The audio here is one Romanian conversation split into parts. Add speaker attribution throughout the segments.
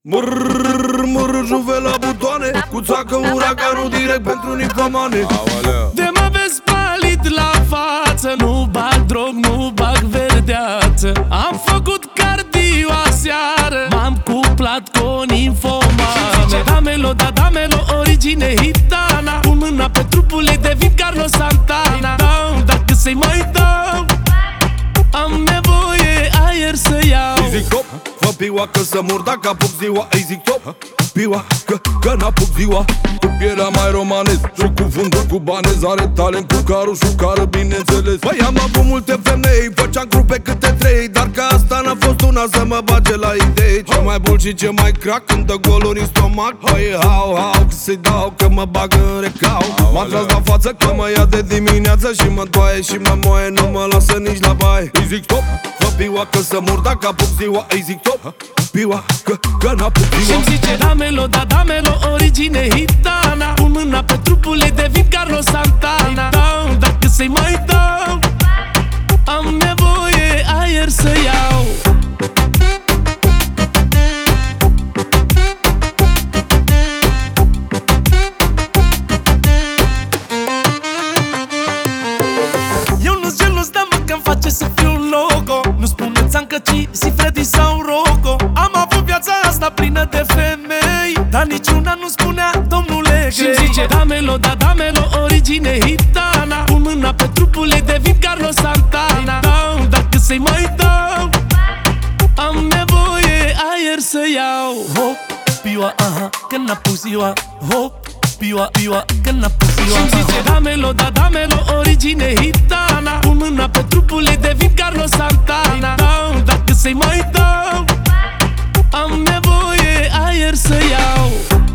Speaker 1: Mărr, juve la butoane, cu țacă uraganul direct pentru nifamane.
Speaker 2: De mă vezi palit la față, nu bag drog, nu bag verdeață. Am făcut cardio aseară, m-am cuplat cu o ninfomană. Damelo, da damelo, origine hitana. Pun mâna pe trupul ei, devin Carlos Santana. Dau, dacă să-i mai dau, am nevoie aer să iau.
Speaker 1: Îi zic top, fă piua că să mor dacă apuc ziua. Îi zic top, piua că n-apuc ziua. Cu pielea mai romanez și cu fundul cubanez. Are talent cu carul și cară, bineînțeles. Băi, am avut multe femei, făceam grupe câte 3. Dar că asta n-a fost una să mă bage la idei. Ce mai bun și ce mai crack, când dă goluri în stomac. Băi, hau, că să-i dau, că mă bagă în recau. M-a tras la față că mă ia de dimineață și mă doaie și mă moaie, nu mă lasă nici la baie. Îi zic top, fă piua că să mor dacă apuc ziua. Îi zic top, piua că n-apuc ziua.
Speaker 2: Și-mi zice damelo, da damelo, origine hitana. Pun mâna pe trupul ei, devin Carlos Santana. Dau, dacă să-i mai dau, am nevoie aer să iau. Eu nu-s gelos, dar mă că-mi face să fiu un logo. Nu spune țancă, ci si Freddy sau Rocco. Am avut viața asta plină de femei, dar niciuna nu spunea domnule Grey. Și-mi zice damelo, da damelo, origine hitana. Pun mâna pe trupul ei, devin Carlos Santana. Dau, dacă să-i mai dau, am nevoie aer să iau. Hop, piua, aha, că n-apuc ziua. Hop, piua, că n-apuc ziua. Și-mi zice damelo, da damelo, origine hitana. Pun mâna pe trupul ei, devin Carlos Santana. Dau, dacă să-i mai dau, am nevoie aer să iau.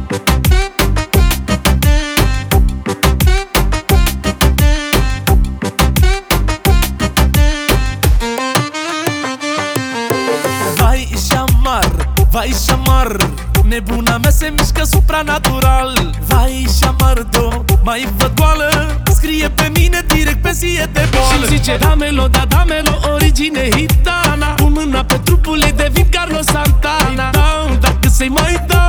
Speaker 2: Vai șamar, nebuna mea se mișcă supranatural. Vai șamar, mai văd goală, scrie pe mine direct pe zie de boală. Și-mi zice damelo, da damelo, origine hitana. Pun mâna pe trupul ei, devin Carlos Santana. Dau, dacă să-i mai dau,